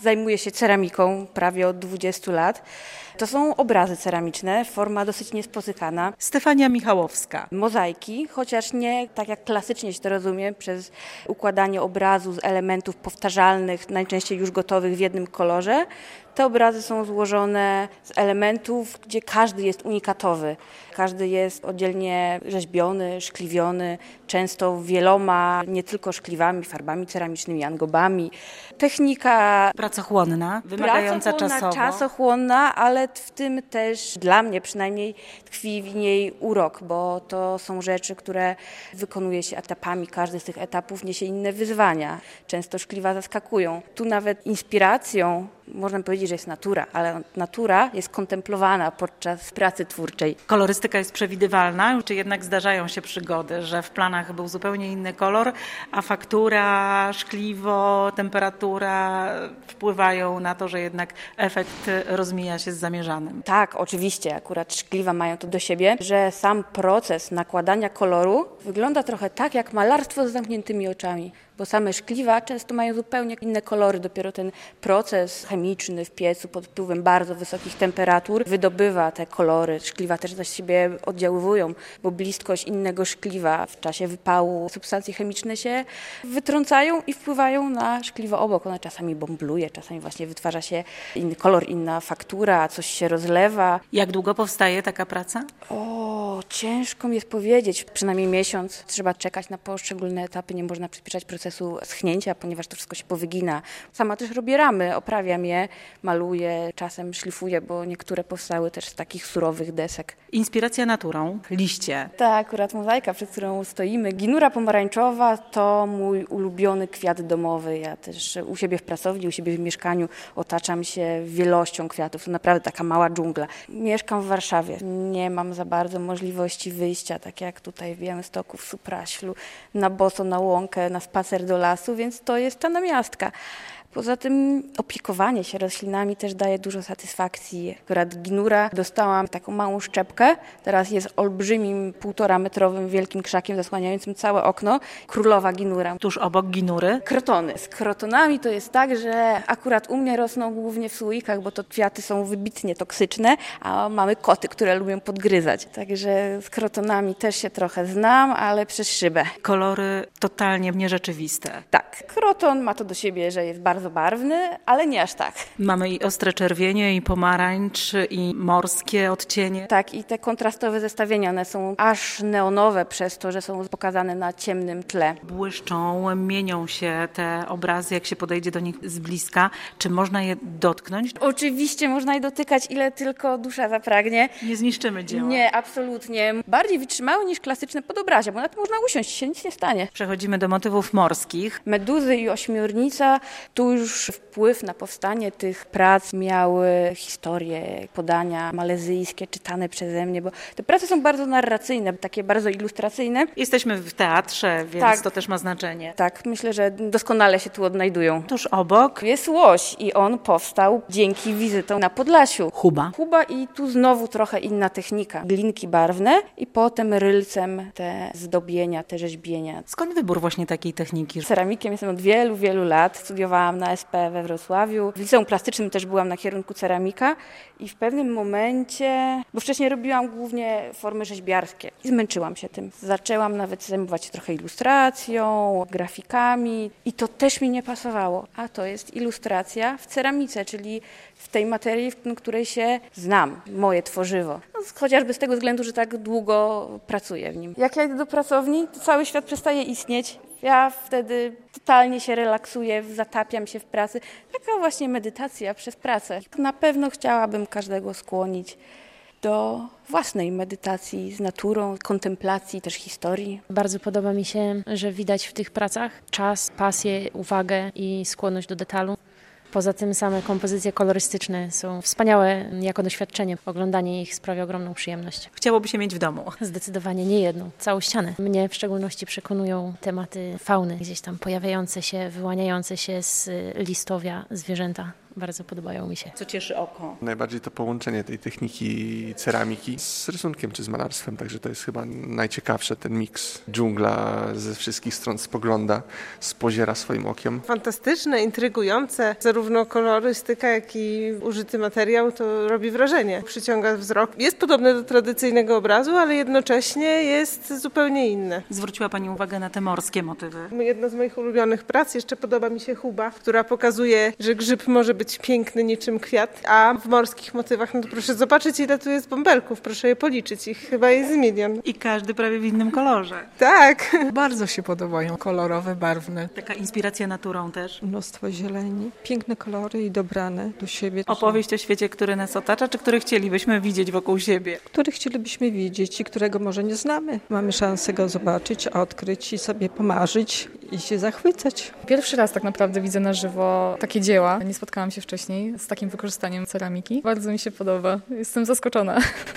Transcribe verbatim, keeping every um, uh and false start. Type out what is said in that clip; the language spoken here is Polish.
Zajmuję się ceramiką prawie od dwudziestu lat. To są obrazy ceramiczne, forma dosyć niespotykana. Stefania Michałowska. Mozaiki, chociaż nie tak jak klasycznie się to rozumie, przez układanie obrazu z elementów powtarzalnych, najczęściej już gotowych w jednym kolorze. Te obrazy są złożone z elementów, gdzie każdy jest unikatowy. Każdy jest oddzielnie rzeźbiony, szkliwiony, często wieloma, nie tylko szkliwami, farbami ceramicznymi, angobami. Technika Pracochłonna, wymagająca pracochłonna, czasowo. czasochłonna, ale w tym też dla mnie przynajmniej tkwi w niej urok, bo to są rzeczy, które wykonuje się etapami. Każdy z tych etapów niesie inne wyzwania. Często szkliwa zaskakują. Tu nawet inspiracją można powiedzieć, że jest natura, ale natura jest kontemplowana podczas pracy twórczej. Kolorystyka jest przewidywalna, czy jednak zdarzają się przygody, że w planach był zupełnie inny kolor, a faktura, szkliwo, temperatura wpływają na to, że jednak efekt rozmija się z zamierzanym? Tak, oczywiście. Akurat szkliwa mają to do siebie, że sam proces nakładania koloru wygląda trochę tak jak malarstwo z zamkniętymi oczami. Bo same szkliwa często mają zupełnie inne kolory. Dopiero ten proces chemiczny w piecu pod wpływem bardzo wysokich temperatur wydobywa te kolory. Szkliwa też na siebie oddziaływują, bo bliskość innego szkliwa w czasie wypału substancje chemiczne się wytrącają i wpływają na szkliwo obok. Ona czasami bąbluje, czasami właśnie wytwarza się inny kolor, inna faktura, coś się rozlewa. Jak długo powstaje taka praca? O, ciężko mi jest powiedzieć. Przynajmniej miesiąc. Trzeba czekać na poszczególne etapy, nie można przyspieszać procesu schnięcia, ponieważ to wszystko się powygina. Sama też robię ramy, oprawiam je, maluję, czasem szlifuję, bo niektóre powstały też z takich surowych desek. Inspiracja naturą, liście. Ta akurat mozaika, przed którą stoimy, ginura pomarańczowa, to mój ulubiony kwiat domowy. Ja też u siebie w pracowni, u siebie w mieszkaniu otaczam się wielością kwiatów. To naprawdę taka mała dżungla. Mieszkam w Warszawie. Nie mam za bardzo możliwości wyjścia, tak jak tutaj w Białymstoku, w Supraślu, na boso, na łąkę, na spacer do lasu, więc to jest ta namiastka. Poza tym opiekowanie się roślinami też daje dużo satysfakcji. Akurat ginura dostałam taką małą szczepkę, teraz jest olbrzymim, półtora metrowym wielkim krzakiem zasłaniającym całe okno. Królowa ginura. Tuż obok ginury? Krotony. Z krotonami to jest tak, że akurat u mnie rosną głównie w słoikach, bo to kwiaty są wybitnie toksyczne, a mamy koty, które lubią podgryzać. Także z krotonami też się trochę znam, ale przez szybę. Kolory totalnie nierzeczywiste. Tak. Kroton ma to do siebie, że jest bardzo barwny, ale nie aż tak. Mamy i ostre czerwienie, i pomarańcz, i morskie odcienie. Tak, i te kontrastowe zestawienia, one są aż neonowe przez to, że są pokazane na ciemnym tle. Błyszczą, mienią się te obrazy, jak się podejdzie do nich z bliska. Czy można je dotknąć? Oczywiście można je dotykać, ile tylko dusza zapragnie. Nie zniszczymy dzieła. Nie, absolutnie. Bardziej wytrzymały niż klasyczne podobrazie, bo na tym można usiąść i się nic nie stanie. Przechodzimy do motywów morskich. Meduzy i ośmiornica, tu już wpływ na powstanie tych prac miały historie, podania malezyjskie czytane przeze mnie, bo te prace są bardzo narracyjne, takie bardzo ilustracyjne. Jesteśmy w teatrze, więc tak, to też ma znaczenie. Tak, myślę, że doskonale się tu odnajdują. Tuż obok jest łoś i on powstał dzięki wizytom na Podlasiu. Huba. Huba i tu znowu trochę inna technika. Glinki barwne i potem rylcem te zdobienia, te rzeźbienia. Skąd wybór właśnie takiej techniki? Ceramikiem jestem od wielu, wielu lat. Studiowałam na S P we Wrocławiu. W liceum plastycznym też byłam na kierunku ceramika i w pewnym momencie, bo wcześniej robiłam głównie formy rzeźbiarskie i zmęczyłam się tym. Zaczęłam nawet zajmować się trochę ilustracją, grafikami i to też mi nie pasowało. A to jest ilustracja w ceramice, czyli w tej materii, w której się znam, moje tworzywo. No, chociażby z tego względu, że tak długo pracuję w nim. Jak ja idę do pracowni, to cały świat przestaje istnieć. Ja wtedy totalnie się relaksuję, zatapiam się w pracy. Taka właśnie medytacja przez pracę. Na pewno chciałabym każdego skłonić do własnej medytacji z naturą, kontemplacji też historii. Bardzo podoba mi się, że widać w tych pracach czas, pasję, uwagę i skłonność do detalu. Poza tym same kompozycje kolorystyczne są wspaniałe jako doświadczenie. Oglądanie ich sprawia ogromną przyjemność. Chciałoby się mieć w domu. Zdecydowanie nie jedną, całą ścianę. Mnie w szczególności przekonują tematy fauny, gdzieś tam pojawiające się, wyłaniające się z listowia zwierzęta. bardzo podobają mi się. Co cieszy oko? Najbardziej to połączenie tej techniki ceramiki z rysunkiem czy z malarstwem, także to jest chyba najciekawsze, ten miks. Dżungla ze wszystkich stron spogląda, spoziera swoim okiem. Fantastyczne, intrygujące, zarówno kolorystyka, jak i użyty materiał to robi wrażenie. Przyciąga wzrok. Jest podobne do tradycyjnego obrazu, ale jednocześnie jest zupełnie inne. Zwróciła Pani uwagę na te morskie motywy. Jedna z moich ulubionych prac, jeszcze podoba mi się Huba, która pokazuje, że grzyb może być piękny niczym kwiat, a w morskich motywach, no to proszę zobaczyć, ile tu jest bąbelków, proszę je policzyć, ich chyba jest milion. I każdy prawie w innym kolorze. Tak. Bardzo się podobają, kolorowe, barwne. Taka inspiracja naturą też. Mnóstwo zieleni, piękne kolory i dobrane do siebie. Opowieść o świecie, który nas otacza, czy który chcielibyśmy widzieć wokół siebie? Który chcielibyśmy widzieć i którego może nie znamy. Mamy szansę go zobaczyć, odkryć i sobie pomarzyć i się zachwycać. Pierwszy raz tak naprawdę widzę na żywo takie dzieła. Nie spotkałam się wcześniej z takim wykorzystaniem ceramiki. Bardzo mi się podoba. Jestem zaskoczona.